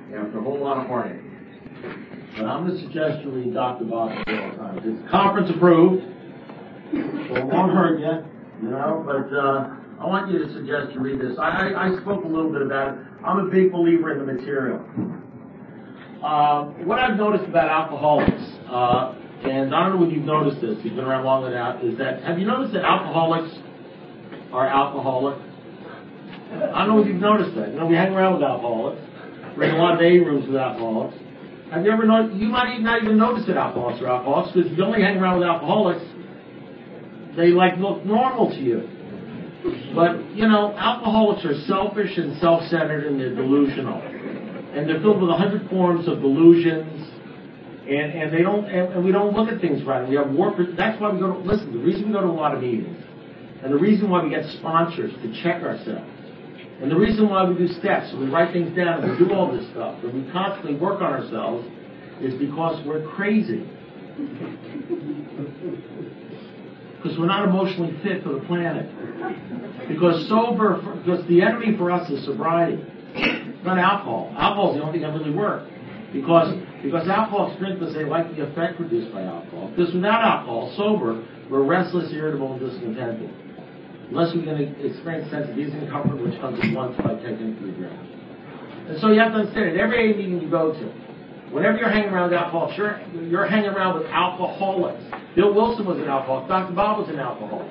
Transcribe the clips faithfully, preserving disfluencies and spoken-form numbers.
after a whole lot of heartache. But I'm going to suggest you read Doctor Bob's book all the time. It's conference approved, so it won't hurt you, you know, but uh, I want you to suggest you read this. I, I, I spoke a little bit about it. I'm a big believer in the material. Uh, what I've noticed about alcoholics, uh, and I don't know if you've noticed this, you've been around long enough, is that, have you noticed that alcoholics are alcoholic? I don't know if you've noticed that. You know, we hang around with alcoholics. We're in a lot of A rooms with alcoholics. Have you ever noticed, you might not even notice that alcoholics are alcoholics, because if you only hang around with alcoholics, they like look normal to you. But, you know, alcoholics are selfish and self-centered and they're delusional. And they're filled with a hundred forms of delusions, and, and they don't, and, and we don't look at things right. We have war. That's why we go to, listen, the reason we go to a lot of meetings, and the reason why we get sponsors to check ourselves, and the reason why we do steps, and we write things down, and we do all this stuff, and we constantly work on ourselves, is because we're crazy. Because we're not emotionally fit for the planet. Because sober, because the enemy for us is sobriety. Not alcohol. Alcohol is the only thing that really works. Because, because alcoholics drink because they like the effect produced by alcohol. Because without alcohol, sober, we're restless, irritable, and discontented. Unless we can experience a sense of ease and comfort, which comes at once by taking three grams. And so you have to understand, at every A meeting you go to, whenever you're hanging around with alcoholics, you're, you're hanging around with alcoholics. Bill Wilson was an alcoholic. Doctor Bob was an alcoholic.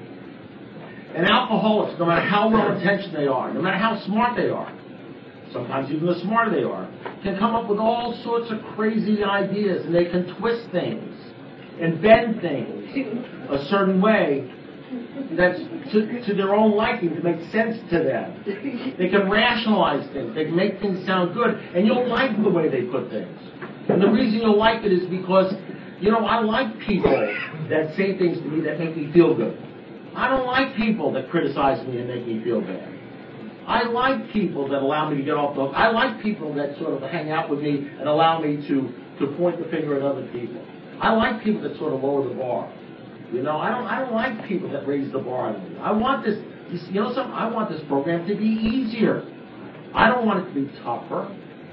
And alcoholics, no matter how well-intentioned they are, no matter how smart they are, sometimes even the smarter they are, can come up with all sorts of crazy ideas, and they can twist things and bend things a certain way that's to, to their own liking, to make sense to them. They can rationalize things. They can make things sound good, and you'll like the way they put things. And the reason you'll like it is because, you know, I like people that say things to me that make me feel good. I don't like people that criticize me and make me feel bad. I like people that allow me to get off the hook. I like people that sort of hang out with me and allow me to, to point the finger at other people. I like people that sort of lower the bar. You know, I don't I don't like people that raise the bar on me. I want this, you know something? I want this program to be easier. I don't want it to be tougher.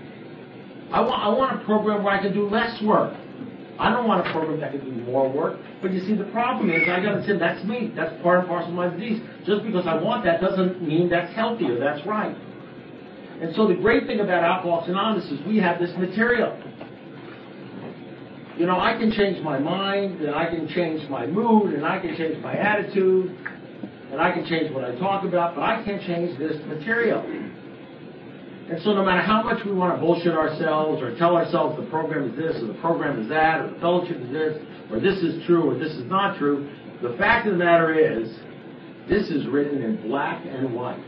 I want I want a program where I can do less work. I don't want a program that can do more work. But you see, the problem is, I got to say, that's me. That's part and parcel of my disease. Just because I want that doesn't mean that's healthy or that's right. And so the great thing about Alcoholics Anonymous is we have this material. You know, I can change my mind, and I can change my mood, and I can change my attitude, and I can change what I talk about, but I can't change this material. And so no matter how much we want to bullshit ourselves or tell ourselves the program is this or the program is that or the fellowship is this or this is true or this is not true, the fact of the matter is this is written in black and white.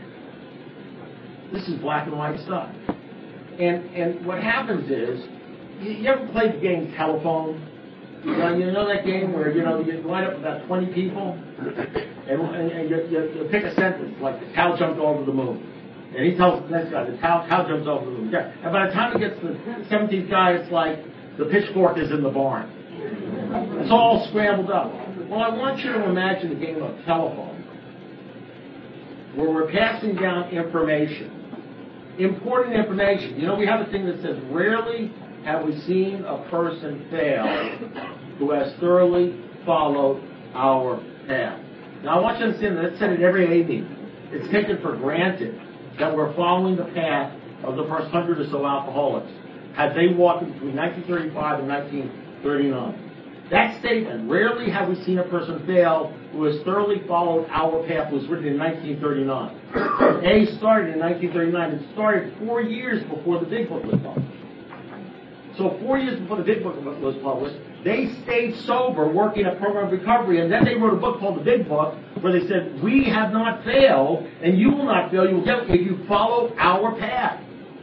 This is black and white stuff. And and what happens is, you, you ever played the game Telephone? You know, you know that game where, you know, you line up about twenty people and, and, and you, you, you pick a sentence like the cow jumped over the moon. And he tells the next guy, the cow, cow jumps over the moon. And by the time he gets to the seventeenth guy, it's like the pitchfork is in the barn. It's all scrambled up. Well, I want you to imagine the game of Telephone, where we're passing down information, important information. You know, we have a thing that says, rarely have we seen a person fail who has thoroughly followed our path. Now, I want you to understand that that's said at every A meeting. It's taken for granted that we're following the path of the first hundred or so alcoholics had they walked between nineteen thirty-five and nineteen thirty-nine. That statement, rarely have we seen a person fail who has thoroughly followed our path, was written in nineteen thirty-nine. A started in nineteen thirty-nine. It started four years before the Big Book was published. So four years before the Big Book was published, they stayed sober working a program of recovery, and then they wrote a book called The Big Book, where they said, we have not failed, and you will not fail. You will get if you follow our path.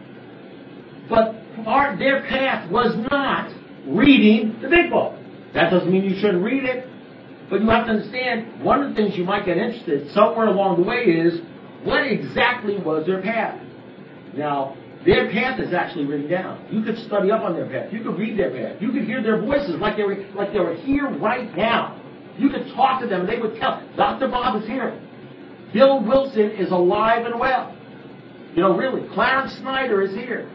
But our, their path was not reading the Big Book. That doesn't mean you shouldn't read it, but you have to understand, one of the things you might get interested somewhere along the way is, what exactly was their path? Now, their path is actually written down. You could study up on their path. You could read their path. You could hear their voices like they were like they were here right now. You could talk to them and they would tell. Doctor Bob is here. Bill Wilson is alive and well. You know, really, Clarence Snyder is here.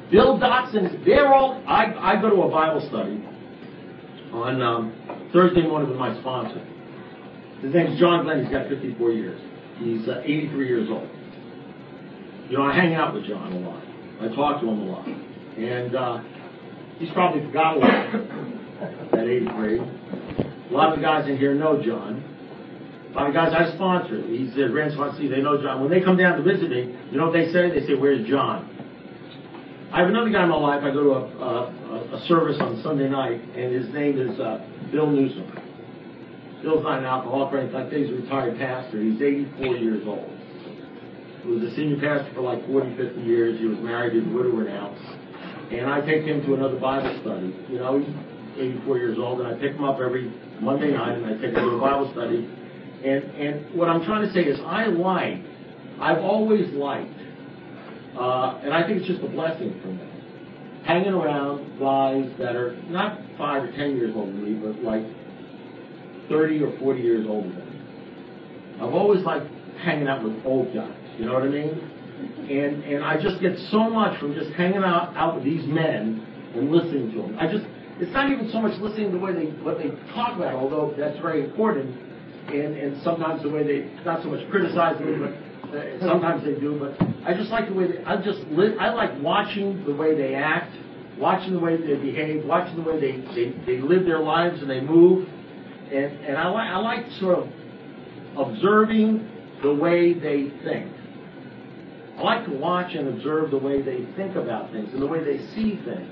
Bill Dotson, they're all, I, I go to a Bible study on um, Thursday morning with my sponsor. His name's John Glenn. He's got fifty-four years. He's uh, eighty-three years old. You know, I hang out with John a lot. I talk to him a lot. And uh, he's probably forgot a lot at eighty-three. A lot of the guys in here know John. A lot of guys I sponsor. He's their grand sponsor. They know John. When they come down to visit me, you know what they say? They say, "Where's John?" I have another guy in my life. I go to a, a, a service on Sunday night, and his name is uh, Bill Newsom. Bill's not an alcoholic or anything. I think he's a retired pastor. He's eighty-four years old. He was a senior pastor for like forty, fifty years. He was married. He's a widower now. And I take him to another Bible study. You know, he's eighty-four years old, and I pick him up every Monday night, and I take him to a Bible study. And, and what I'm trying to say is I like, I've always liked, uh, and I think it's just a blessing for me, hanging around guys that are not five or ten years older than me, but like thirty or forty years older than me. I've always liked hanging out with old guys, you know what I mean? And and I just get so much from just hanging out, out with these men and listening to them. I just, it's not even so much listening to the way they, what they talk about, although that's very important, and, and sometimes the way they, not so much criticize me, but uh, sometimes they do, but I just like the way they, I just, li- I like watching the way they act, watching the way they behave, watching the way they, they, they live their lives and they move, and, and I, li- I like sort of observing the way they think. I like to watch and observe the way they think about things and the way they see things.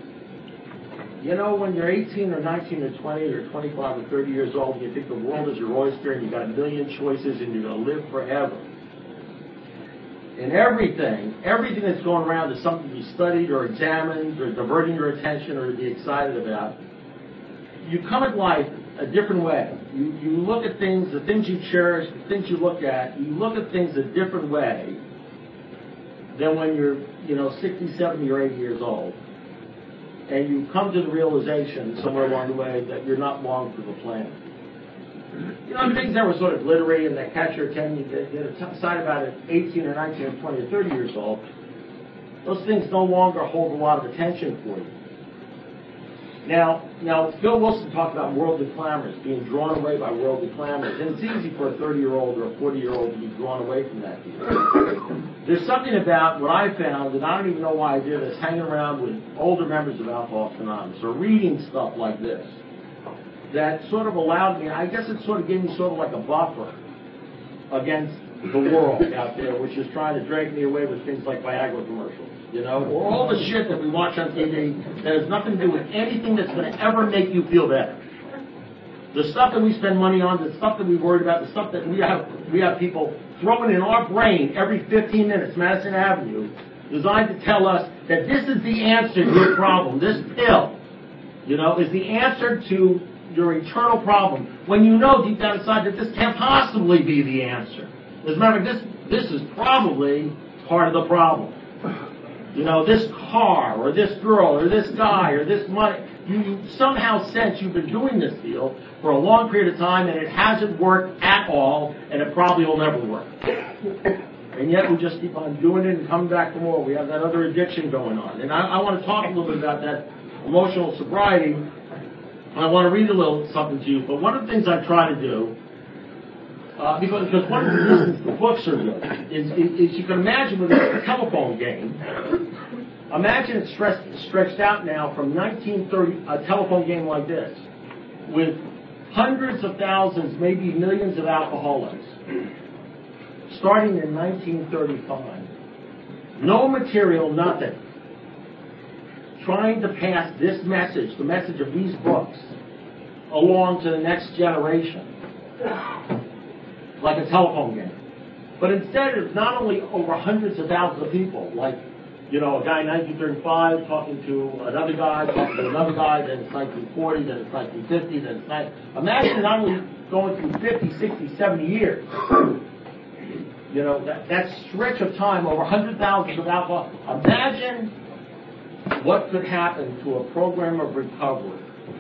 You know, when you're eighteen or nineteen or twenty or twenty-five or thirty years old, and you think the world is your oyster and you've got a million choices and you're going to live forever. And everything, everything that's going around is something to be studied or examined or diverting your attention or to be excited about. You come at life a different way. You, you look at things, the things you cherish, the things you look at, you look at things a different way than when you're, you know, sixty, seventy, or eighty years old. And you come to the realization somewhere along the way that you're not long for the planet. You know, the things that were sort of glittery and that catch your attention, you decide about it eighteen or nineteen or twenty or thirty years old, those things no longer hold a lot of attention for you. Now, now Phil Wilson talked about worldly clamors, being drawn away by worldly clamors. And it's easy for a thirty-year-old or a forty-year-old to be drawn away from that deal. There's something about what I found, and I don't even know why I did this, hanging around with older members of Alcoholics Anonymous or reading stuff like this, that sort of allowed me, I guess it sort of gave me sort of like a buffer against the world out there, which is trying to drag me away with things like Viagra commercials, you know, or all the shit that we watch on T V that has nothing to do with anything that's going to ever make you feel better. The stuff that we spend money on, the stuff that we worried about, the stuff that we have, we have people throwing in our brain every fifteen minutes, Madison Avenue, designed to tell us that this is the answer to your problem. This pill, you know, is the answer to your eternal problem. When you know deep down inside that this can't possibly be the answer. As a matter of fact, this, this is probably part of the problem. You know, this car, or this girl, or this guy, or this money, you, you somehow sense you've been doing this deal for a long period of time, and it hasn't worked at all, and it probably will never work. And yet we just keep on doing it and coming back for more. We have that other addiction going on. And I, I want to talk a little bit about that emotional sobriety. I want to read a little something to you. But one of the things I try to do, uh, because, because one of the reasons the books are good, is, is, is you can imagine with a telephone game, imagine it stretched, stretched out now from nineteen thirty, a telephone game like this, with hundreds of thousands, maybe millions of alcoholics, starting in nineteen thirty-five. No material, nothing. Trying to pass this message, the message of these books, along to the next generation, like a telephone game. But instead, it's not only over hundreds of thousands of people, like, you know, a guy in nineteen thirty-five talking to another guy, talking to another guy, then it's nineteen forty, then it's nineteen fifty, then it's nineteen... Imagine not only going through fifty, sixty, seventy years. You know, that, that stretch of time, over one hundred thousand of alcohol. Imagine what could happen to a program of recovery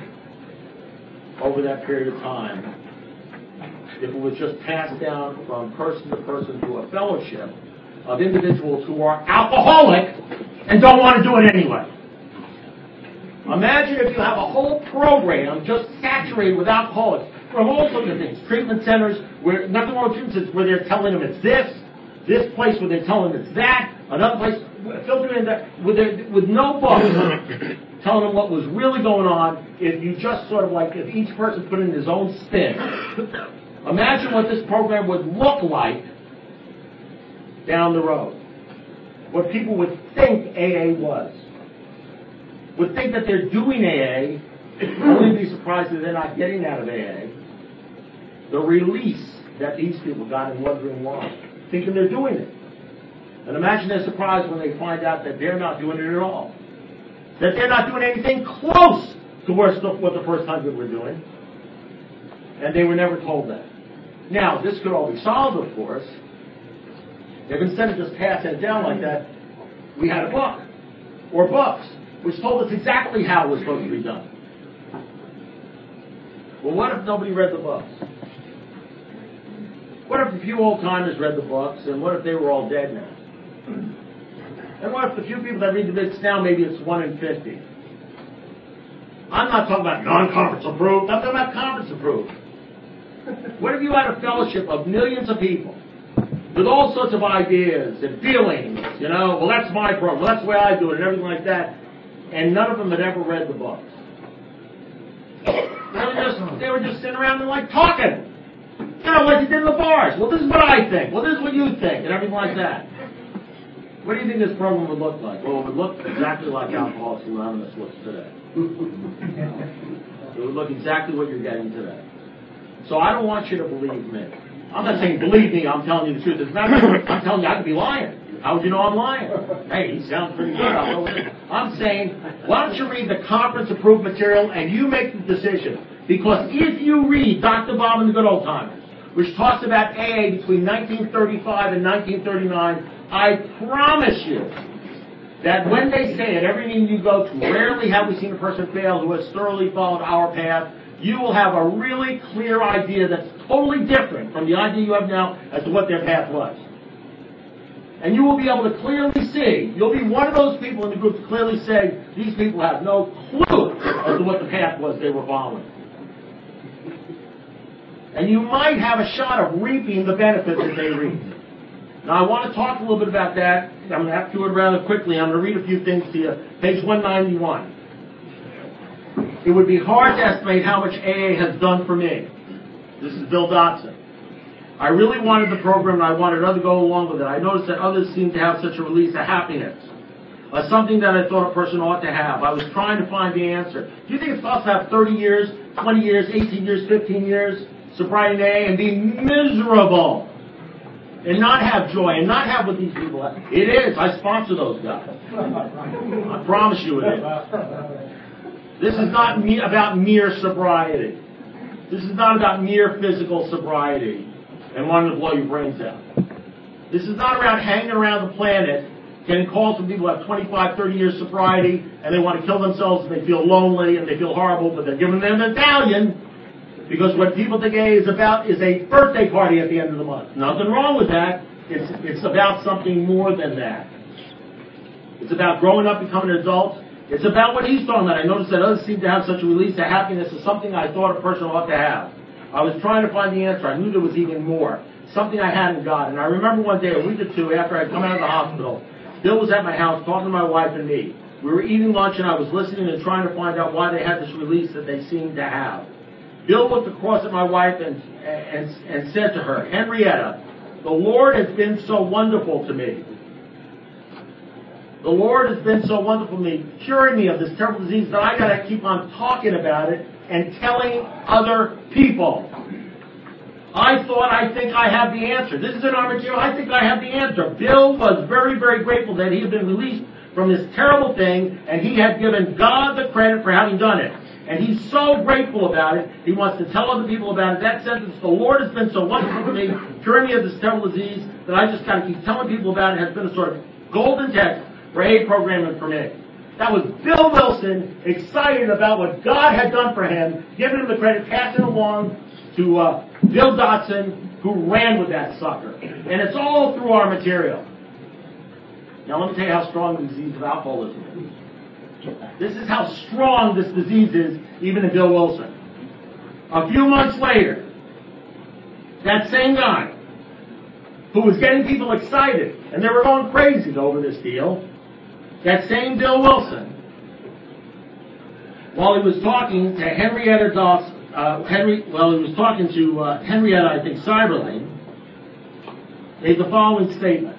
over that period of time if it was just passed down from person to person to a fellowship of individuals who are alcoholic and don't want to do it anyway. Imagine if you have a whole program just saturated with alcoholics from all sorts of things. Treatment centers, where nothing wrong with treatment centers, where they're telling them it's this, this place where they're telling them it's that, another place, filtering in that, with, their, with no books, telling them what was really going on. If you just sort of like, if each person put in his own spin, imagine what this program would look like down the road. What people would think A A was. Would think that they're doing A A, only be surprised that they're not getting out of A A the release that these people got and wondering why, thinking they're doing it. And imagine their surprise when they find out that they're not doing it at all. That they're not doing anything close to what the first hundred were doing. And they were never told that. Now, this could all be solved, of course, if instead of just passing it down like that, we had a book, or books, which told us exactly how it was supposed to be done. Well, what if nobody read the books? What if a few old-timers read the books, and what if they were all dead now? And what if the few people that read the books now, maybe it's one in fifty? I'm not talking about non-conference approved, I'm talking about conference approved. What if you had a fellowship of millions of people with all sorts of ideas and feelings, you know, well, that's my program, well, that's the way I do it, and everything like that, and none of them had ever read the books? They were just, they were just sitting around and like talking. You know, like you did in the bars. Well, this is what I think. Well, this is what you think, and everything like that. What do you think this program would look like? Well, it would look exactly like Alcoholics Anonymous looks today. It would look exactly what you're getting today. So I don't want you to believe me. I'm not saying believe me, I'm telling you the truth. As a matter of fact, I'm telling you I could be lying. How would you know I'm lying? Hey, he sounds pretty good. I'll go with it. I'm saying, why don't you read the conference-approved material and you make the decision? Because if you read Doctor Bob and the Good Old Timers, which talks about A A between nineteen thirty-five and nineteen thirty-nine, I promise you that when they say at every meeting you go to, rarely have we seen a person fail who has thoroughly followed our path, you will have a really clear idea that's totally different from the idea you have now as to what their path was. And you will be able to clearly see, you'll be one of those people in the group to clearly say, these people have no clue as to what the path was they were following. And you might have a shot of reaping the benefits that they reap. Now, I want to talk a little bit about that. I'm going to have to do it rather quickly. I'm going to read a few things to you. Page one ninety-one. It would be hard to estimate how much A A has done for me. This is Bill Dotson. I really wanted the program, and I wanted others to go along with it. I noticed that others seemed to have such a release of happiness, uh, something that I thought a person ought to have. I was trying to find the answer. Do you think it's possible to have thirty years, twenty years, eighteen years, fifteen years sobriety in A A and be miserable and not have joy and not have what these people have? It is. I sponsor those guys. I promise you it is. This is not me- about mere sobriety. This is not about mere physical sobriety and wanting to blow your brains out. This is not around hanging around the planet, getting calls from people who have twenty-five, thirty years sobriety, and they want to kill themselves, and they feel lonely, and they feel horrible, but they're giving them an Italian, because what people think A A is about is a birthday party at the end of the month. Nothing wrong with that. It's, it's about something more than that. It's about growing up, becoming an adult. It's about what he's talking about. I noticed that others seem to have such a release of happiness as something I thought a person ought to have. I was trying to find the answer. I knew there was even more. Something I hadn't got. And I remember one day, a week or two after I'd come out of the hospital, Bill was at my house talking to my wife and me. We were eating lunch and I was listening and trying to find out why they had this release that they seemed to have. Bill looked across at my wife and, and, and said to her, Henrietta, the Lord has been so wonderful to me. The Lord has been so wonderful to me, curing me of this terrible disease that I got to keep on talking about it and telling other people. I thought, I think I have the answer. This is in our material. I think I have the answer. Bill was very, very grateful that he had been released from this terrible thing, and he had given God the credit for having done it. And he's so grateful about it, he wants to tell other people about it. That sentence, the Lord has been so wonderful to me, curing me of this terrible disease, that I just got to keep telling people about it, has been a sort of golden text for A A programming for me. That was Bill Wilson, excited about what God had done for him, giving him the credit, passing along to uh, Bill Dotson, who ran with that sucker. And it's all through our material. Now let me tell you how strong the disease of alcoholism is. This is how strong this disease is, even in Bill Wilson. A few months later, that same guy who was getting people excited, and they were going crazy over this deal, that same Bill Wilson, while he was talking to Henrietta Dawson, uh, Henry, well, he was talking to uh, Henrietta, I think, Seiberling, made the following statement.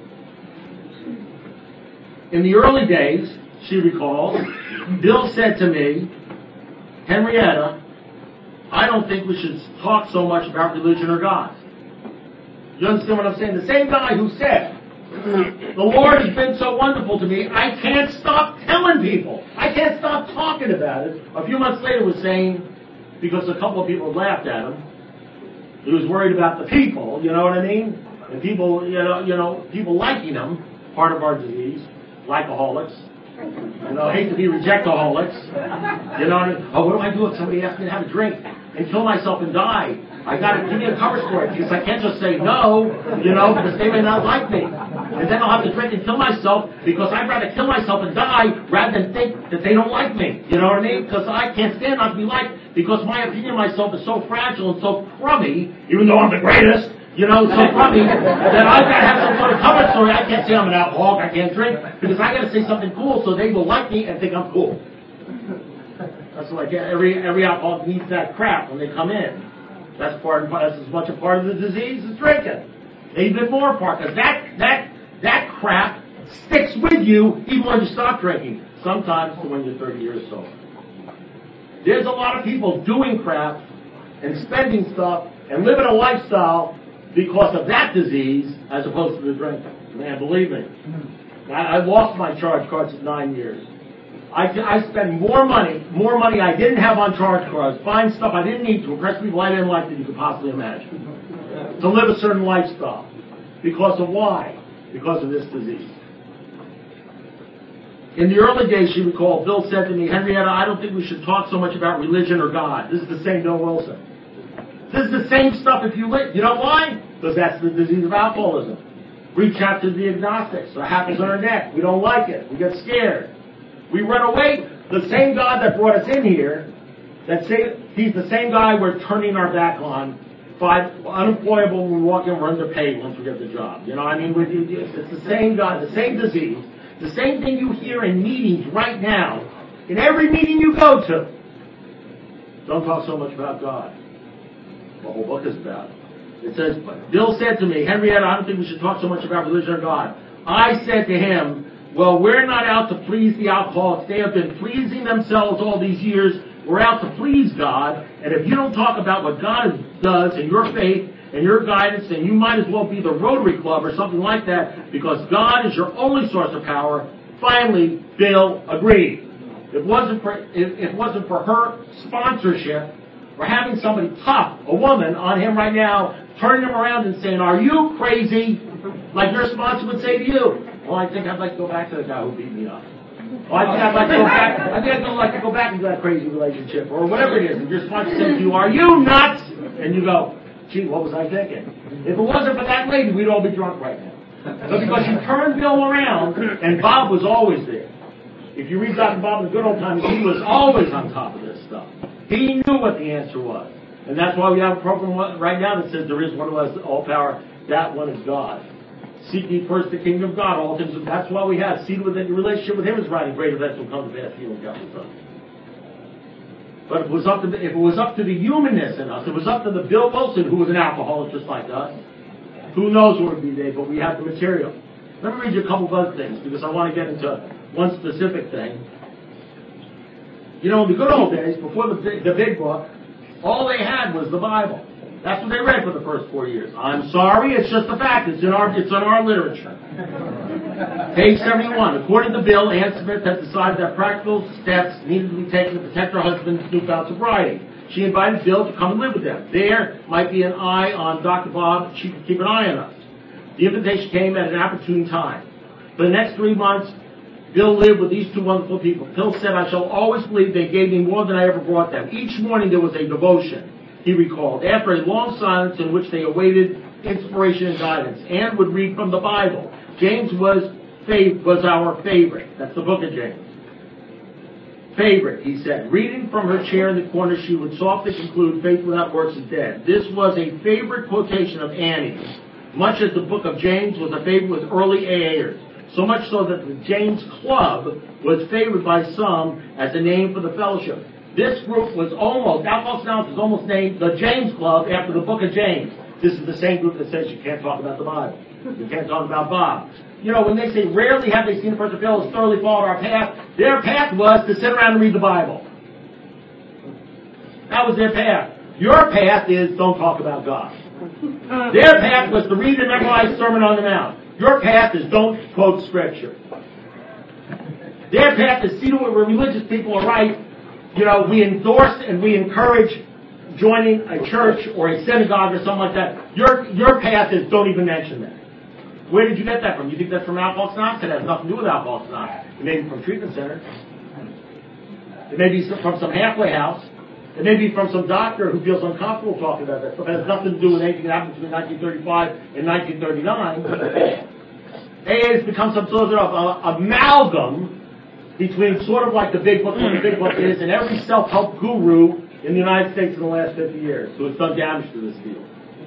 In the early days, she recalls, Bill said to me, Henrietta, I don't think we should talk so much about religion or God. You understand what I'm saying? The same guy who said, the Lord has been so wonderful to me, I can't stop telling people. I can't stop talking about it. A few months later was saying, because a couple of people laughed at him, he was worried about the people, you know what I mean? And people, you know, you know, people liking him, part of our disease, likeaholics. You know, I hate to be rejectaholics. You know what I mean? Oh, what do I do if somebody asks me to have a drink and kill myself and die? I got to give me a cover story because I can't just say no, you know, because they may not like me. And then I'll have to drink and kill myself because I'd rather kill myself and die rather than think that they don't like me. You know what I mean? Because I can't stand not to be liked because my opinion of myself is so fragile and so crummy, even though I'm the greatest. You know, so crummy that I've got to have some sort of cover story. I can't say I'm an alcoholic, I can't drink, because I got to say something cool so they will like me and think I'm cool. That's like every every alcoholic needs that crap when they come in. That's part of, that's as much a part of the disease as drinking. Even more part, because that that that crap sticks with you even when you stop drinking. Sometimes to when you're thirty years sober. There's a lot of people doing crap and spending stuff and living a lifestyle because of that disease, as opposed to the drinking. Man, believe me. I, I lost my charge cards at nine years. I, I spent more money, more money I didn't have on charge cards, buying stuff I didn't need to impress people I didn't like that you could possibly imagine. To live a certain lifestyle. Because of why? Because of this disease. In the early days, she recalled, Bill said to me, Henrietta, I don't think we should talk so much about religion or God. This is the same Bill Wilson. This is the same stuff if you live. You know why? Because that's the disease of alcoholism. Reach out to the agnostics. So it happens on our neck. We don't like it. We get scared. We run away. The same God that brought us in here, that say, he's the same guy we're turning our back on. Five, unemployable when we walk in, we're underpaid once we get the job. You know, I mean, it's the same God, the same disease, the same thing you hear in meetings right now, in every meeting you go to. Don't talk so much about God. The whole book is about it. It says, Bill said to me, Henrietta, I don't think we should talk so much about religion or God. I said to him, well, we're not out to please the alcoholics. They have been pleasing themselves all these years. We're out to please God. And if you don't talk about what God does and your faith and your guidance, then you might as well be the Rotary Club or something like that, because God is your only source of power. Finally, Bill agreed. If it wasn't for, if it wasn't for her sponsorship, or having somebody tough, a woman, on him right now, turning him around and saying, are you crazy? Like your sponsor would say to you. Well, I think I'd like to go back to the guy who beat me up. Well, I think I'd like to go back. I think I'd like to go back into that crazy relationship, or whatever it is. And your sponsor says to you, are you nuts? And you go, gee, what was I thinking? If it wasn't for that lady, we'd all be drunk right now. But because she turned Bill around, and Bob was always there. If you read Doctor Bob in the good old times, he was always on top of this stuff. He knew what the answer was. And that's why we have a program right now that says there is one who has all power. That one is God. Seek ye first the kingdom of God. All things. That's why we have. Seated within your relationship with Him is right, and great events will come to pass. Healing God will come. But if it was up to the, if it was up to the humanness in us, it was up to the Bill Wilson, who was an alcoholic just like us. Who knows where we'd be today? But we have the material. Let me read you a couple of other things because I want to get into one specific thing. You know, in the good old days, before the big, the big book, all they had was the Bible. That's what they read for the first four years. I'm sorry, it's just a fact. It's in our it's in our literature. Page seventy-one. According to Bill, Ann Smith had decided that practical steps needed to be taken to protect her husband's newfound sobriety. She invited Bill to come and live with them. There might be an eye on Doctor Bob. She could keep an eye on us. The invitation came at an opportune time. For the next three months, Bill lived with these two wonderful people. Bill said, I shall always believe they gave me more than I ever brought them. Each morning there was a devotion, he recalled, after a long silence in which they awaited inspiration and guidance. Anne would read from the Bible. James was fav- was our favorite. That's the book of James. Favorite, he said. Reading from her chair in the corner, she would softly conclude, faith without works is dead. This was a favorite quotation of Annie's, much as the book of James was a favorite with early A A ers. So much so that the James Club was favored by some as a name for the fellowship. This group was almost, Alcoholics Anonymous was almost named the James Club after the book of James. This is the same group that says you can't talk about the Bible. You can't talk about Bob. You know, when they say, rarely have they seen a person fail has thoroughly followed our path, their path was to sit around and read the Bible. That was their path. Your path is don't talk about God. Their path was to read and memorize Sermon on the Mount. Your path is don't quote Scripture. Their path is see to it where religious people are right. You know, we endorse and we encourage joining a church or a synagogue or something like that. Your your path is don't even mention that. Where did you get that from? You think that's from Alcoholics Anonymous? It has nothing to do with Alcoholics Anonymous. It may be from treatment centers. It may be from some halfway house. It may be from some doctor who feels uncomfortable talking about that stuff. It has nothing to do with anything that happened between nineteen thirty-five and nineteen thirty-nine. A A has become some sort of uh, amalgam between sort of like the big book, what the big book is, and every self-help guru in the United States in the last fifty years who has done damage to this field.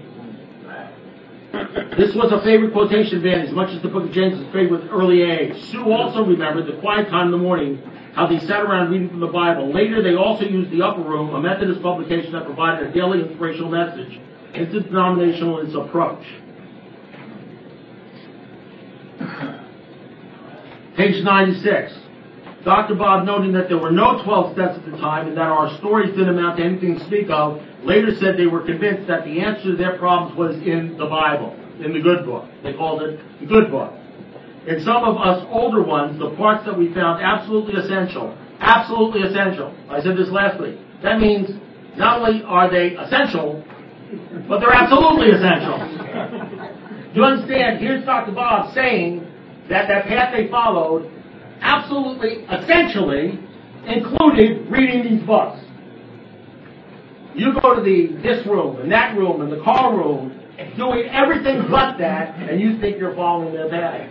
This was a favorite quotation of Annie's, as much as the book of James was favorite with early A A. Sue also remembered the quiet time in the morning, how they sat around reading from the Bible. Later, they also used the Upper Room, a Methodist publication that provided a daily inspirational message, interdenominational in its approach. Page ninety-six. Doctor Bob, noting that there were no twelve steps at the time and that our stories didn't amount to anything to speak of, later said they were convinced that the answer to their problems was in the Bible, in the good book. They called it the good book. In some of us older ones, the parts that we found absolutely essential, absolutely essential. I said this last week. That means not only are they essential, but they're absolutely essential. You understand? Here's Doctor Bob saying that that path they followed absolutely, essentially, included reading these books. You go to the this room and that room and the car room, doing everything but that, and you think you're following their path.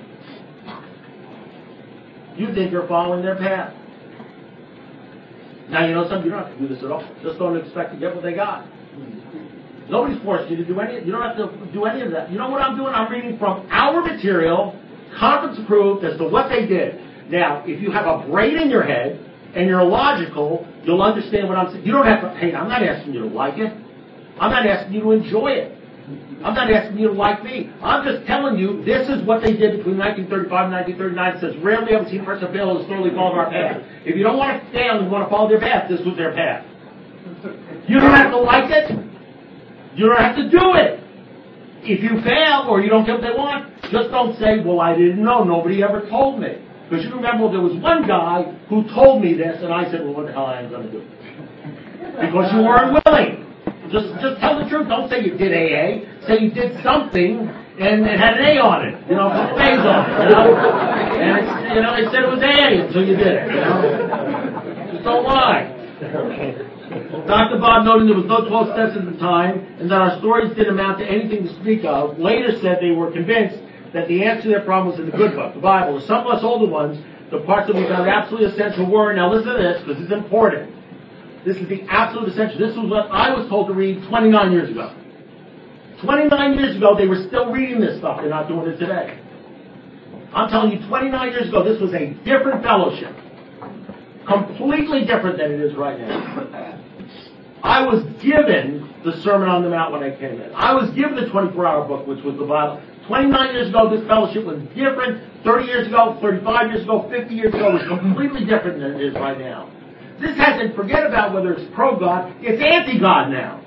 You think you're following their path. Now, you know something, you don't have to do this at all. Just don't expect to get what they got. Nobody's forced you to do any of it. You don't have to do any of that. You know what I'm doing? I'm reading from our material, conference approved, as to what they did. Now, if you have a brain in your head and you're logical, you'll understand what I'm saying. You don't have to, hey, I'm not asking you to like it. I'm not asking you to enjoy it. I'm not asking you to like me. I'm just telling you this is what they did between nineteen thirty-five and nineteen thirty-nine. It says, rarely ever seen a person fail who has thoroughly followed our path. If you don't want to fail and you want to follow their path, this was their path. You don't have to like it. You don't have to do it. If you fail or you don't get what they want, just don't say, well, I didn't know. Nobody ever told me. Because you remember there was one guy who told me this, and I said, well, what the hell am I going to do? Because you weren't willing. Just just tell the truth. Don't say you did A A. Say you did something, and it had an A on it. You know, put A's on it. You know? And, it's, you know, they said it was A A until you did it. You know? Just don't lie. Doctor Bob, noting there was no twelve steps at the time, and that our stories didn't amount to anything to speak of, later said they were convinced that the answer to their problem was in the good book, the Bible. Some of us older ones, the parts that we found absolutely essential were, now listen to this, because it's important. This is the absolute essential. This was what I was told to read twenty-nine years ago. twenty-nine years ago, they were still reading this stuff. They're not doing it today. I'm telling you, twenty-nine years ago, this was a different fellowship. Completely different than it is right now. I was given the Sermon on the Mount when I came in. I was given the twenty-four hour book, which was the Bible. twenty-nine years ago, this fellowship was different. thirty years ago, thirty-five years ago, fifty years ago, it was completely different than it is right now. This hasn't, forget about whether it's pro-God, it's anti-God now.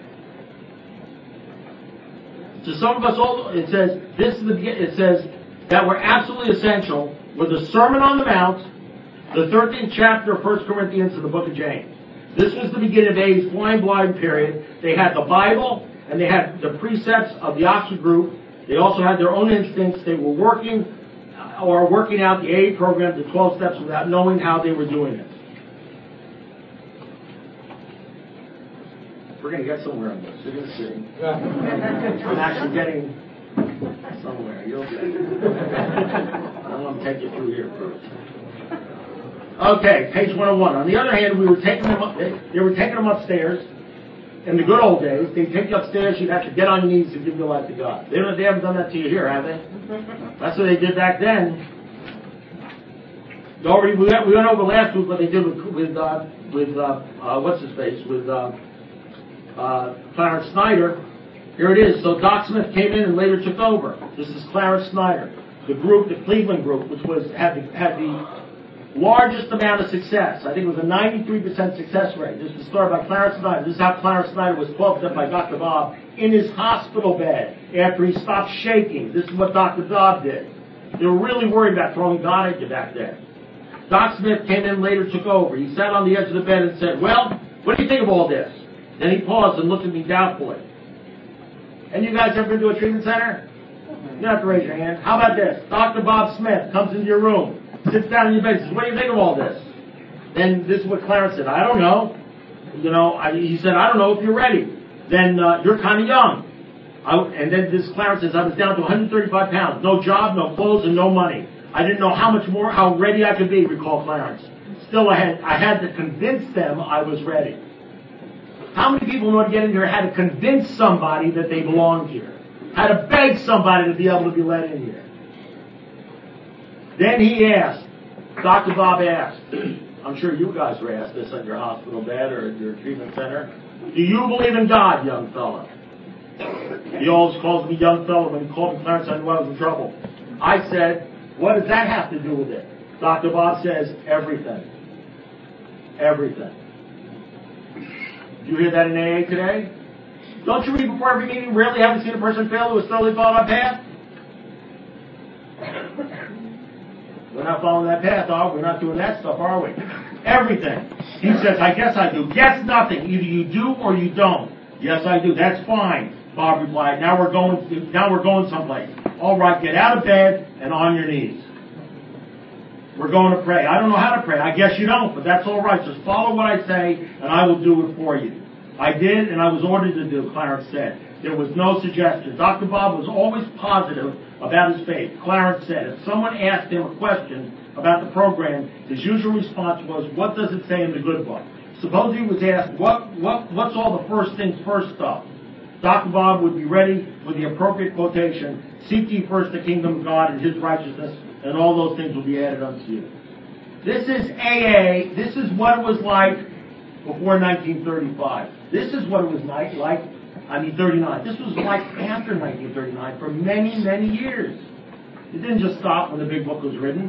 To some of us old, it says, this is the, it says that were absolutely essential were the Sermon on the Mount, the thirteenth chapter of First Corinthians, and the book of James. This was the beginning of A's flying blind period. They had the Bible, and they had the precepts of the Oxford group. They also had their own instincts. They were working or working out the A A program, the twelve steps, without knowing how they were doing it. We're going to get somewhere on this. You're going to see. I'm actually getting somewhere. You'll see. I'm going to take you through here first. Okay, page one oh one. On the other hand, we were taking them up, they, they were taking them upstairs. In the good old days, they'd take you upstairs, you'd have to get on your knees and give your life to God. They, they haven't done that to you here, have they? That's what they did back then. They already, we, went, we went over last week what they did with, with, uh, with uh, uh, what's his face, with uh, uh, Clarence Snyder. Here it is. So Doc Smith came in and later took over. This is Clarence Snyder. The group, the Cleveland group, which was had the, had the largest amount of success. I think it was a ninety-three percent success rate. This was started by Clarence Snyder. This is how Clarence Snyder was talked up by Doctor Bob in his hospital bed after he stopped shaking. This is what Doctor Bob did. They were really worried about throwing God at you back then. Doc Smith came in later, took over. He sat on the edge of the bed and said, well, what do you think of all this? Then he paused and looked at me doubtfully. And you guys ever been to a treatment center? You don't have to raise your hand. How about this? Doctor Bob Smith comes into your room, sits down in your bed and says, what do you think of all this? Then this is what Clarence said. I don't know. You know, I, he said, I don't know if you're ready. Then uh, you're kind of young. I, and then this Clarence says, I was down to one hundred thirty-five pounds. No job, no clothes, and no money. I didn't know how much more, how ready I could be, recalled Clarence. Still, I had, I had to convince them I was ready. How many people know to get in here had to convince somebody that they belonged here? Had to beg somebody to be able to be let in here? Then he asked, Doctor Bob asked, I'm sure you guys were asked this at your hospital bed or at your treatment center, do you believe in God, young fella? He always calls me young fella. When he called me Clarence, I knew I was in trouble. I said, what does that have to do with it? Doctor Bob says, everything. Everything. Did you hear that in A A today? Don't you read before every meeting? Rarely have you seen a person fail who has thoroughly followed our path? We're not following that path, are we? We're not doing that stuff, are we? Everything. He says, I guess I do. Guess nothing. Either you do or you don't. Yes, I do. That's fine, Bob replied. Now we're going, now we're going someplace. All right, get out of bed and on your knees. We're going to pray. I don't know how to pray. I guess you don't, but that's all right. Just follow what I say, and I will do it for you. I did, and I was ordered to do, Clarence said. There was no suggestion. Doctor Bob was always positive about his faith. Clarence said, if someone asked him a question about the program, his usual response was, what does it say in the good book? Suppose he was asked, what, what, what's all the first things first stuff? Doctor Bob would be ready with the appropriate quotation, seek ye first the kingdom of God and his righteousness, and all those things will be added unto you. This is A A. This is what it was like before nineteen thirty-five. This is what it was like, like I mean thirty-nine. This was like after nineteen thirty-nine for many, many years. It didn't just stop when the big book was written.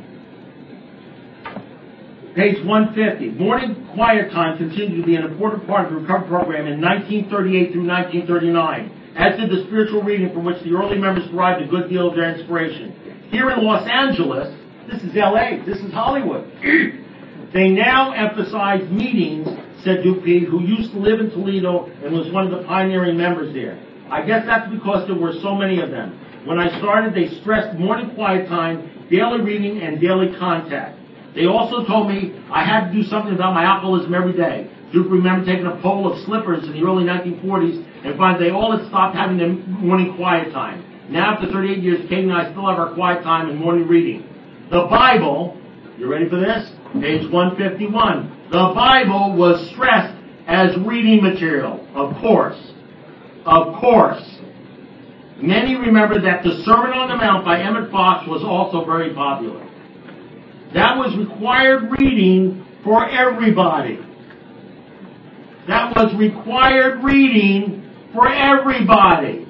Page one fifty. Morning quiet time continued to be an important part of the recovery program in nineteen thirty-eight through nineteen thirty-nine, as did the spiritual reading from which the early members derived a good deal of their inspiration. Here in Los Angeles, this is L A, this is Hollywood. They now emphasize meetings, said Dupuy, who used to live in Toledo and was one of the pioneering members there. I guess that's because there were so many of them. When I started, they stressed morning quiet time, daily reading, and daily contact. They also told me I had to do something about my alcoholism every day. Duke remembered taking a poll of slippers in the early nineteen forties and found they all had stopped having their morning quiet time. Now, after thirty-eight years, Kate and I still have our quiet time and morning reading. The Bible, you ready for this? Page one fifty-one. The Bible was stressed as reading material. Of course. Of course. Many remember that the Sermon on the Mount by Emmett Fox was also very popular. That was required reading for everybody. That was required reading for everybody.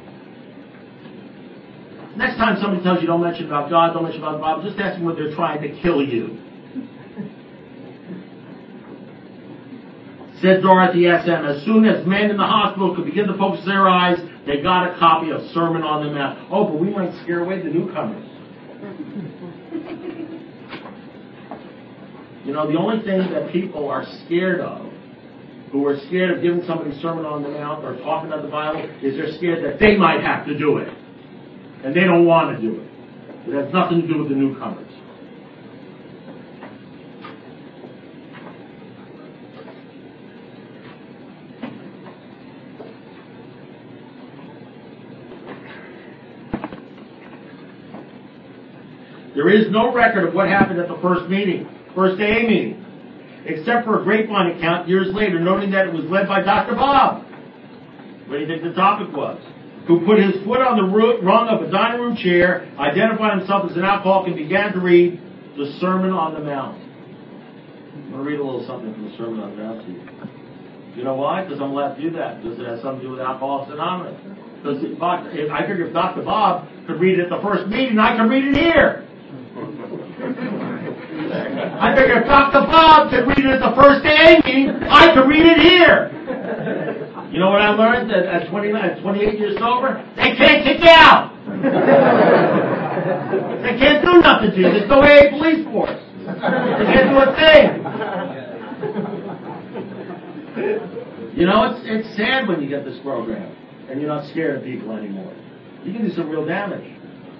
Next time somebody tells you don't mention about God, don't mention about the Bible, just ask them whether they're trying to kill you. Said Dorothy S M, as soon as men in the hospital could begin to focus their eyes, they got a copy of Sermon on the Mount. Oh, but we might scare away the newcomers. You know, the only thing that people are scared of, who are scared of giving somebody Sermon on the Mount or talking about the Bible, is they're scared that they might have to do it. And they don't want to do it. It has nothing to do with the newcomers. There is no record of what happened at the first meeting, first A A meeting, except for a grapevine account years later noting that it was led by Doctor Bob. What do you think the topic was? Who put his foot on the rung of a dining room chair, identified himself as an alcoholic, and began to read the Sermon on the Mount. I'm going to read a little something from the Sermon on the Mount to you. You know why? Because I'm allowed to do that. Because it has something to do with Alcoholics Anonymous. Because if I figure if Doctor Bob could read it at the first meeting, I could read it here. I figure if Doctor Bob could read it at the first A A meeting, I could read it here. You know what I learned at, at, twenty, at twenty-eight years sober? They can't kick you out. They can't do nothing to you. There's no A A police force. They can't do a thing. You know, it's it's sad when you get this program and you're not scared of people anymore. You can do some real damage.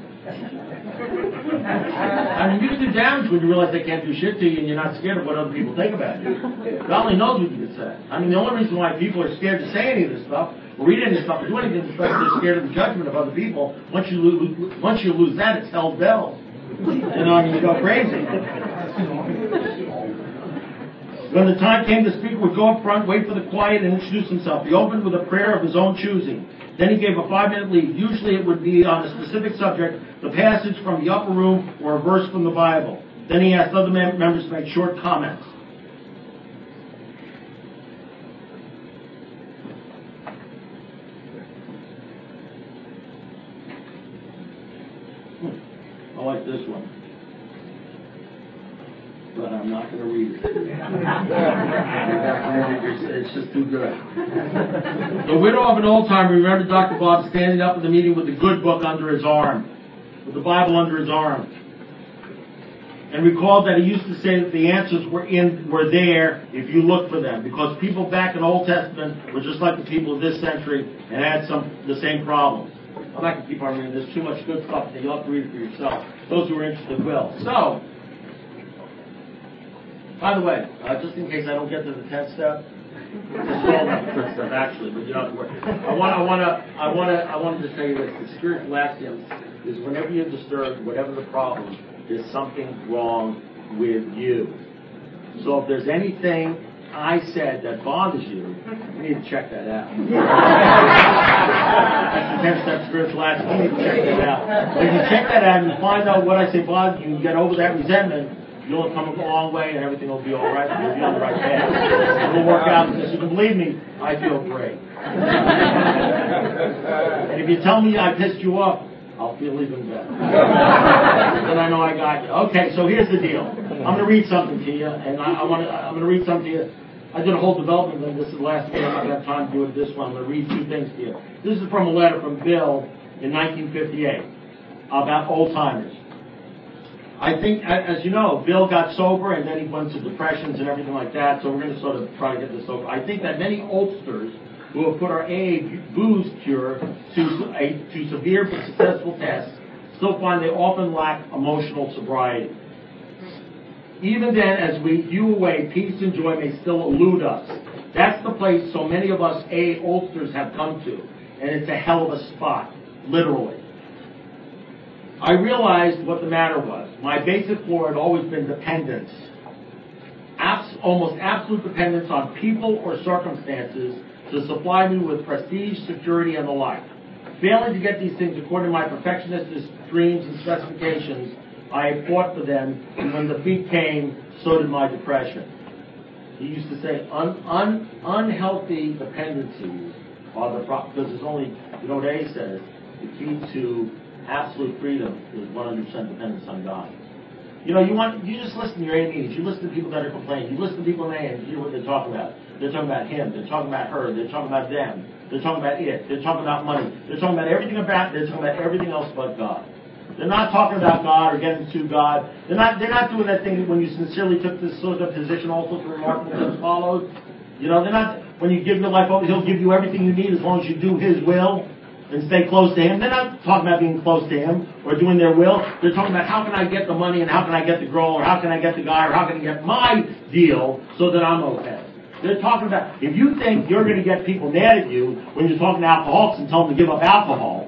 I mean, you can do damage when you realize they can't do shit to you and you're not scared of what other people think about you. God only knows what you can say. I mean, the only reason why people are scared to say any of this stuff, or read any of this stuff, or do anything is because they're scared of the judgment of other people. Once you lose, once you lose that, it's hell's bells. You know, I mean, you go crazy. When the time came, the speaker would go up front, wait for the quiet, and introduce himself. He opened with a prayer of his own choosing. Then he gave a five-minute lead. Usually it would be on a specific subject, the passage from the upper room, or a verse from the Bible. Then he asked other mem- members to make short comments. Hmm. I like this one. But I'm not going to read it. It's just too good. The widow of an old timer remembered Doctor Bob standing up in the meeting with the good book under his arm, with the Bible under his arm, and recalled that he used to say that the answers were in were there if you looked for them, because people back in the Old Testament were just like the people of this century and had some the same problems. I'm not going to keep on reading. There's too much good stuff that you'll have to read it for yourself. Those who are interested will. So. By the way, uh, just in case I don't get to the tenth step, it's all about the tenth step actually, but you don't have to worry. I want, I want to, I want to, I wanted to tell you this: the spiritual axiom is whenever you're disturbed, whatever the problem, there's something wrong with you. So if there's anything I said that bothers you, you need to check that out. That's the tenth step spiritual axiom. You need to check that out. But if you check that out and you find out what I say bothers you, and get over that resentment, you'll come a long way and everything will be all right. You'll be on the right path. It will work out. Because you can believe me, I feel great. And if you tell me I pissed you off, I'll feel even better. Then I know I got you. Okay, so here's the deal. I'm going to read something to you, and I, I want to. I'm going to read something to you. I did a whole development on this is the last one. I'm not going to have time to do it this one. I'm going to read two things to you. This is from a letter from Bill in nineteen fifty-eight about old timers. I think, as you know, Bill got sober and then he went to depressions and everything like that, so we're going to sort of try to get this over. I think that many oldsters who have put our A A booze cure to, a, to severe but successful tests still find they often lack emotional sobriety. Even then, as we hew away, peace and joy may still elude us. That's the place so many of us A A oldsters have come to, and it's a hell of a spot, literally. I realized what the matter was. My basic flaw had always been dependence. Abs- almost absolute dependence on people or circumstances to supply me with prestige, security, and the like. Failing to get these things according to my perfectionist dreams and specifications, I had fought for them, and when defeat came, so did my depression. He used to say, un- un- unhealthy dependencies are the problem, because there's only, you know what A says, the key to absolute freedom is one hundred percent dependence on God. You know, you want you just listen to your A A meetings. You listen to people that are complaining. You listen to people in A A and hear what they're talking about. They're talking about him. They're talking about her. They're talking about them. They're talking about it. They're talking about money. They're talking about everything about. They're talking about everything else but God. They're not talking about God or getting to God. They're not. They're not doing that thing when you sincerely took this sort of position. Also, to remarkable things followed. You know, they're not. When you give your life over, He'll give you everything you need as long as you do His will and stay close to Him. They're not talking about being close to Him or doing their will. They're talking about how can I get the money and how can I get the girl or how can I get the guy or how can I get my deal so that I'm okay. They're talking about, if you think you're going to get people mad at you when you're talking to alcoholics and tell them to give up alcohol,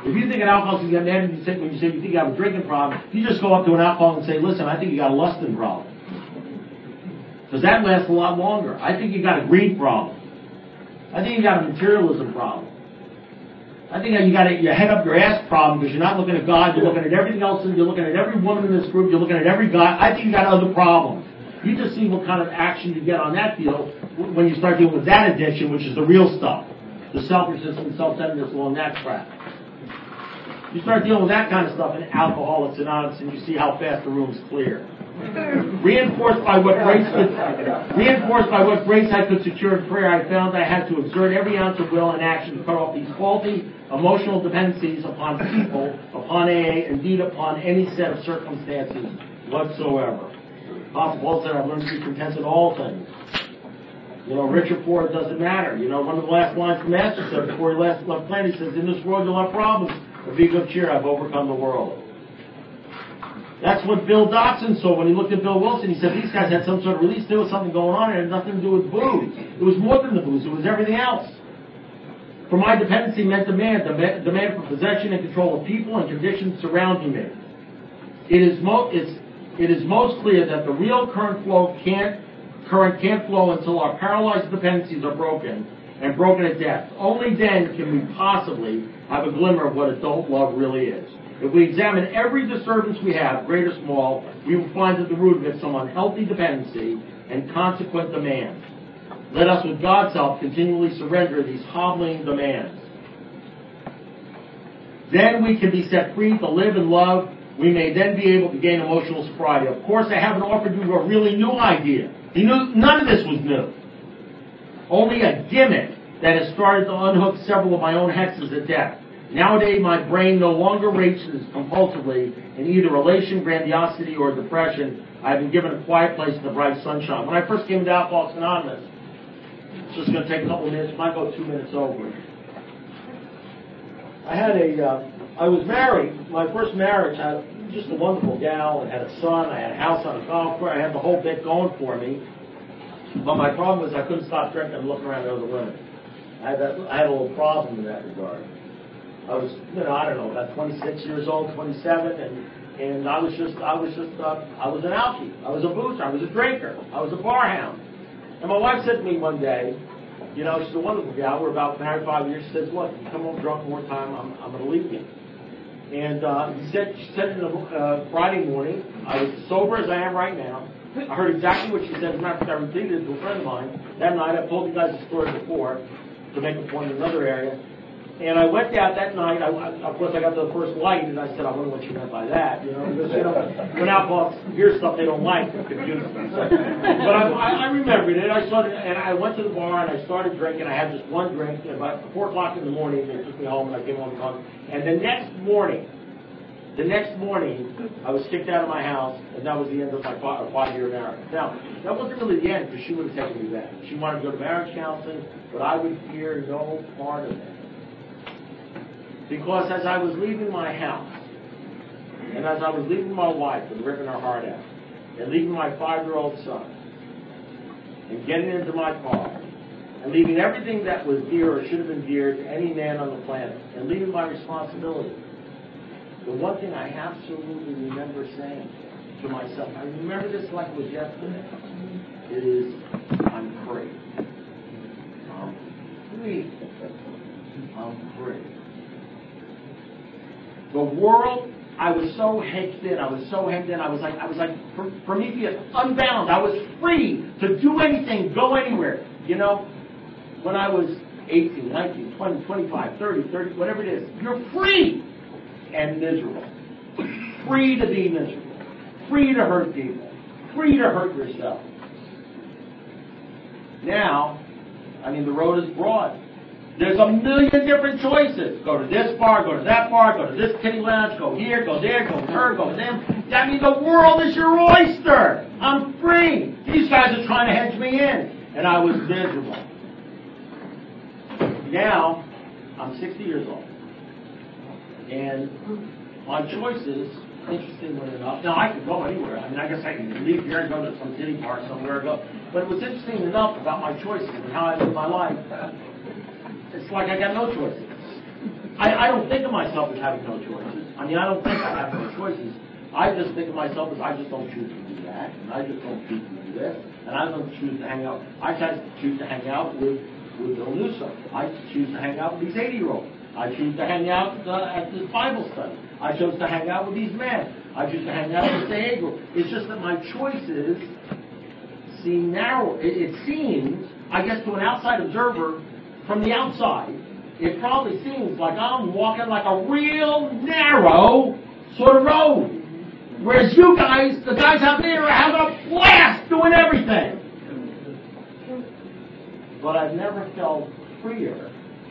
If you think an alcoholic is get mad when you say when you say you think you have a drinking problem, you just go up to an alcoholic and say, listen, I think you got a lusting problem. Because that lasts a lot longer. I think you got a greed problem. I think you got a materialism problem. I think you got a, your head up your ass problem because you're not looking at God, you're looking at everything else, and you're looking at every woman in this group, you're looking at every guy. I think you got other problems. You just see what kind of action you get on that deal when you start dealing with that addiction, which is the real stuff. The selfishness and self-centeredness along that track. You start dealing with that kind of stuff in Alcoholics Anonymous, and you see how fast the room's clear. Reinforced by what grace could, reinforced by what grace I could secure in prayer, I found I had to exert every ounce of will and action to cut off these faulty emotional dependencies upon people, upon A A, indeed upon any set of circumstances whatsoever. Apostle Paul said, I've learned to be content in all things. You know, rich or poor, it doesn't matter. You know, one of the last lines the Master said before he left left planet, he says, in this world you'll have problems, but be of good cheer, I've overcome the world. That's what Bill Dotson saw when he looked at Bill Wilson. He said these guys had some sort of release. There was something going on. It had nothing to do with booze. It was more than the booze. It was everything else. For my dependency meant demand, demand, demand for possession and control of people and conditions surrounding me. It is, mo- it's, it is most clear that the real current flow can't, current can't flow until our paralyzed dependencies are broken and broken at depth. Only then can we possibly have a glimmer of what adult love really is. If we examine every disturbance we have, great or small, we will find at the root of it some unhealthy dependency and consequent demands. Let us, with God's help, continually surrender these hobbling demands. Then we can be set free to live and love. We may then be able to gain emotional sobriety. Of course, I haven't offered you a really new idea. You knew none of this was new. Only a gimmick that has started to unhook several of my own hexes at death. Nowadays, my brain no longer races compulsively in either elation, grandiosity, or depression. I've been given a quiet place in the bright sunshine. When I first came to Alcoholics Anonymous, it's just going to take a couple of minutes. Might go two minutes over. I had a, uh, I was married. My first marriage had just a wonderful gal and had a son. I had a house on a golf course. I had the whole bit going for me. But my problem was I couldn't stop drinking and looking around at other women. I had, that, I had a little problem in that regard. I was, you know, I don't know, about twenty-six years old, twenty-seven, and and I was just, I was just, uh, I was an alkie. I was a boozer. I was a drinker. I was a bar hound. And my wife said to me one day, you know, she's a wonderful gal. We're about married five years. She says, look, if you come home drunk more time, I'm, I'm going to leave you. And uh, he said, she said in the uh, Friday morning, I was sober as I am right now. I heard exactly what she said. As a matter of fact, I repeated it to a friend of mine that night. I've told you guys the story before to make a point in another area. And I went out that night. I, I, of course, I got to the first light, and I said, I wonder what she meant by that. You know, because, you know, when alcoholics hear stuff they don't like, it confuses them. So, but I, I remembered it. I started, and I went to the bar, and I started drinking. I had just one drink. And about four o'clock in the morning, they took me home, and I came home drunk. And the next morning, the next morning, I was kicked out of my house, and that was the end of my five, five-year marriage. Now, that wasn't really the end, because she would have taken me back. She wanted to go to marriage counseling, but I would hear no part of it. Because as I was leaving my house, and as I was leaving my wife and ripping her heart out, and leaving my five-year-old son, and getting into my car, and leaving everything that was dear or should have been dear to any man on the planet, and leaving my responsibility, the one thing I absolutely remember saying to myself, I remember this like it was yesterday, it is, I'm free. I'm free. I'm free. The world, I was so hedged in, I was so hemmed in, I was like, I was like Prometheus, unbound. I was free to do anything, go anywhere. You know, when I was eighteen, nineteen, twenty, twenty-five, thirty, thirty, whatever it is, you're free and miserable. Free to be miserable. Free to hurt people. Free to hurt yourself. Now, I mean, the road is broad. There's a million different choices. Go to this bar, go to that bar, go to this kitty lounge, go here, go there, go with her, go with them. I mean, the world is your oyster. I'm free. These guys are trying to hedge me in. And I was miserable. Now, I'm sixty years old. And my choices, interestingly enough, now I could go anywhere. I mean, I guess I can leave here and go to some city park somewhere. Go. But what's interesting enough about my choices and how I live my life, it's like I got no choices. I, I don't think of myself as having no choices. I mean, I don't think I have no choices. I just think of myself as I just don't choose to do that, and I just don't choose to do this, and I don't choose to hang out. I just choose to hang out with, with Bill Newsom. I choose to hang out with these eighty-year-olds. I choose to hang out uh, at this Bible study. I chose to hang out with these men. I choose to hang out with the A group. It's just that my choices seem narrow. It, it seems, I guess, to an outside observer from the outside, it probably seems like I'm walking like a real narrow sort of road. Whereas you guys, the guys out there, are having a blast doing everything. But I've never felt freer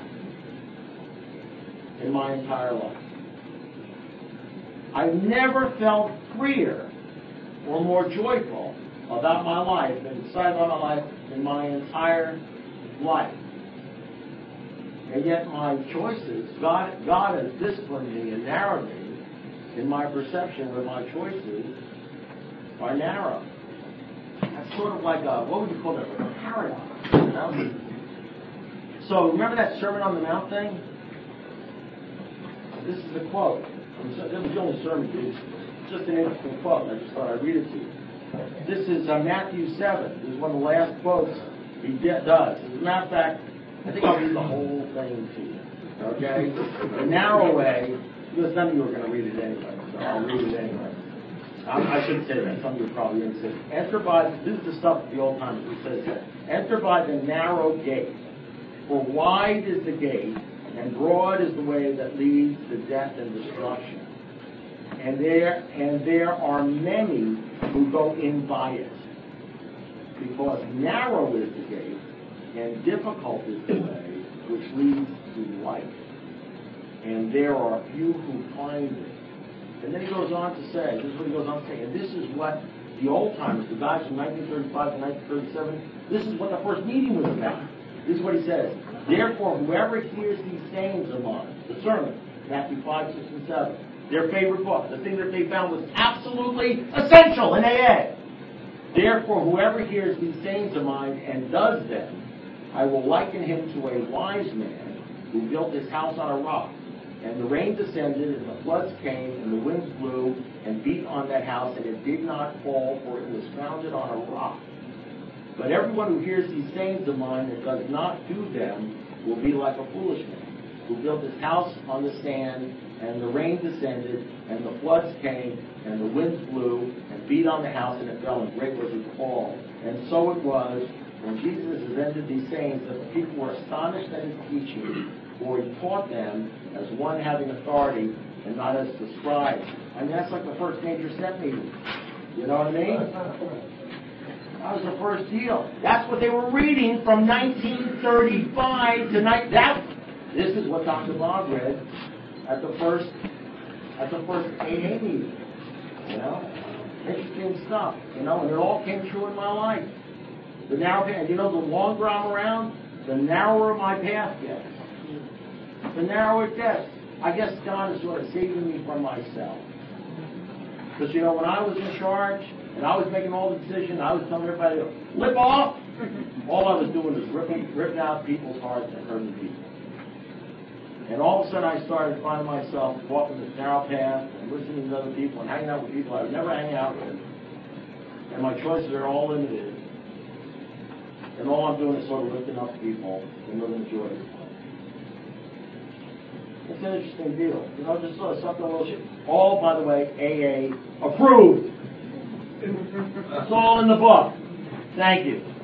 in my entire life. I've never felt freer or more joyful about my life and excited about my life in my entire life. And yet my choices, God, God has disciplined me and narrowed me in my perception where my choices are narrow. That's sort of like a, what would you call that, like a paradox, you know? So remember that Sermon on the Mount thing? This is a quote. It was the only sermon, it's just an interesting quote. I just thought I'd read it to you. This is uh, Matthew seven. This is one of the last quotes he does. As a matter of fact, I think I'll read the whole thing to you. Okay? The narrow way, because none of you are going to read it anyway, so I'll read it anyway. I, I shouldn't say that. Some of you are probably going to say, enter by, this is the stuff of the old timers who says that. Enter by the narrow gate, for wide is the gate, and broad is the way that leads to death and destruction. And there and there are many who go in by it. Because narrow is the gate, and difficult is the way which leads to life. And there are few who find it. And then he goes on to say, this is what he goes on to say, and this is what the old timers, the guys from nineteen thirty-five to nineteen thirty-seven, this is what the first meeting was about. This is what he says. Therefore, whoever hears these sayings of mine, the sermon, Matthew five, six, and seven, their favorite book, the thing that they found was absolutely essential in A A. Therefore, whoever hears these sayings of mine and does them, I will liken him to a wise man who built his house on a rock. And the rain descended, and the floods came, and the winds blew and beat on that house, and it did not fall, for it was founded on a rock. But everyone who hears these sayings of mine and does not do them will be like a foolish man, who built his house on the sand, and the rain descended, and the floods came, and the winds blew and beat on the house, and it fell, and great was its fall. And so it was, when Jesus has ended these sayings, that the people were astonished at his teaching, for he taught them as one having authority and not as the scribes. I mean, that's like the first major step meeting. You know what I mean? That was the first deal. That's what they were reading from nineteen thirty-five to night. That this is what Doctor Bob read at the first at the first A A meeting. You know, interesting stuff. You know, and it all came true in my life. The narrow path. You know, the longer I'm around, the narrower my path gets. The narrower it gets. I guess God is sort of saving me from myself. Because, you know, when I was in charge and I was making all the decisions, I was telling everybody to lip off. All I was doing was ripping, ripping out people's hearts and hurting people. And all of a sudden I started finding myself walking this narrow path and listening to other people and hanging out with people I would never hang out with. And my choices are all limited. And all I'm doing is sort of lifting up people and living the joy of life. It's an interesting deal. You know, just sort of something a little shit. All, by the way, A A approved. It's all in the book. Thank you.